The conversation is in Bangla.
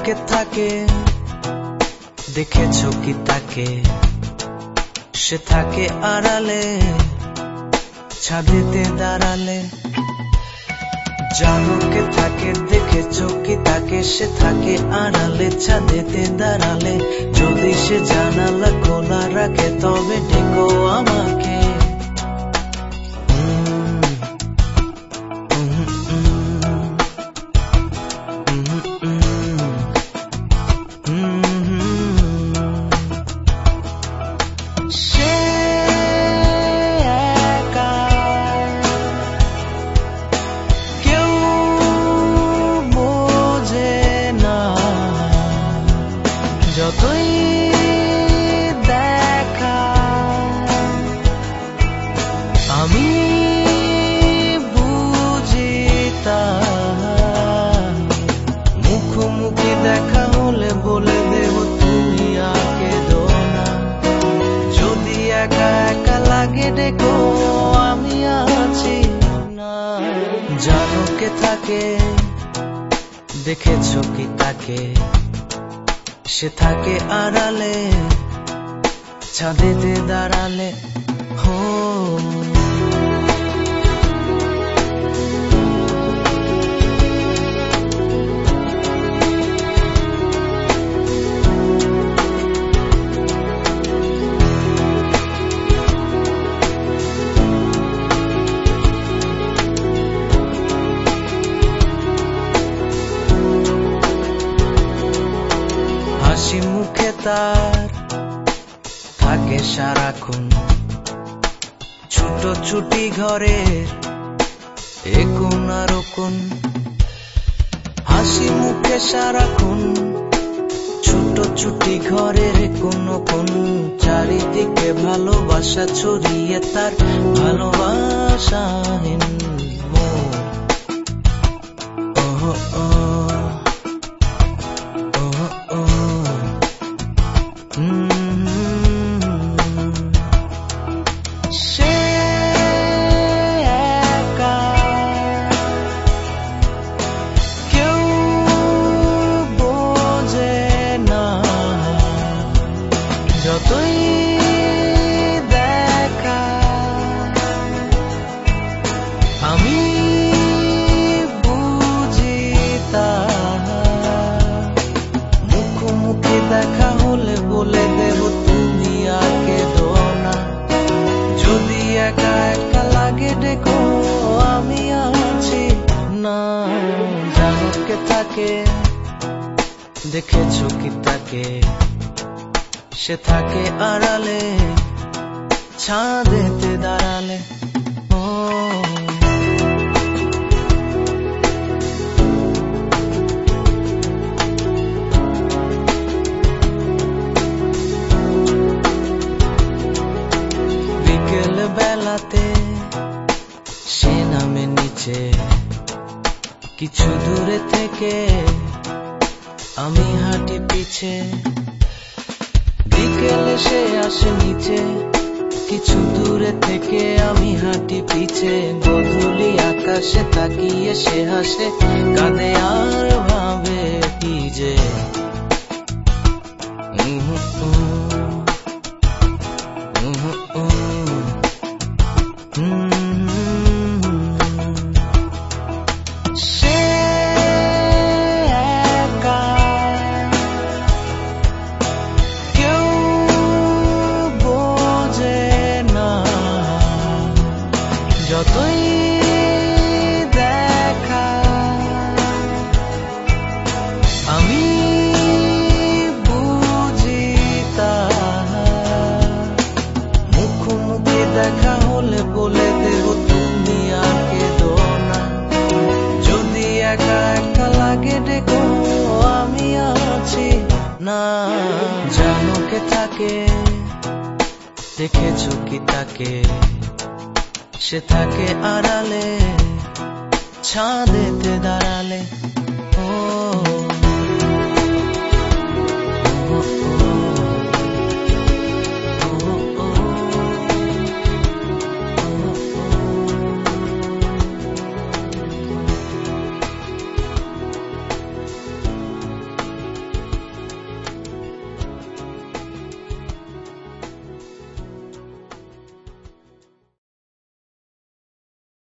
কে থাকে দেখেছো কি তাকে, সে থাকে আড়ালে ছাদেতে দাঁড়ালে। জানো কে থাকে দেখেছো কি তাকে, সে থাকে আড়ালে ছাদেতে দাঁড়ালে। যদি সে জানালা খোলা রাখে তবে ডেকো আমাকে। যতই দেখা আমি বুঝি তার, মুখোমুখি দেখা হলে বলে দেব তুমি আগে দো না। যদি একা একা লাগে ডেকো আমি আছি না। জানো কে থাকে দেখেছো কি তাকে, সে থাকে আড়ালে ছাদেতে দাঁড়ালে। হো হাসি মুখে তার থাকে সারাক্ষণ, ছোট ছুটি ঘরের একোণ আর ওকোণ। হাসি মুখে সারাক্ষণ, ছোট ছুটি ঘরের একোণ ওকোণ। চারিদিকে ভালোবাসা ছড়িয়ে তার ভালোবাসাহীন মন। সে একা কেউ বোঝে না, যতই দেখা আমি বুঝি তার। মুখোমুখি দেখা হলে বলে দেব তুমি আগে দো না। যদি একা একা লাগে ডেকো আমি আছি না। জানো কে থাকে দেখেছো কি তাকে, সে থাকে আড়ালে ছাদেতে দাঁড়ালে। বিকেল বেলাতে সে নামে নিচে, কিছু দূরে থেকে আমি হাঁটি পিছে। বিকেলে সে আসে নিচে, কিছু দূরে থেকে আমি হাঁটি পিছে। গধূলি আকাশে তাকিয়ে সে হাসে, কাঁদে আর ভাবে কি যে। সে একা কেউ বোঝে না, যতই দেখা আমি বুঝি তার। মুখোমুখি দেখা হলে বলে দেব তুমি আগে দো না। যদি একা একা লাগে ডেকো আমি আছি না। জানো কে থাকে দেখেছো কি তাকে, সে থাকে আড়ালে ছাদেতে দাঁড়ালে।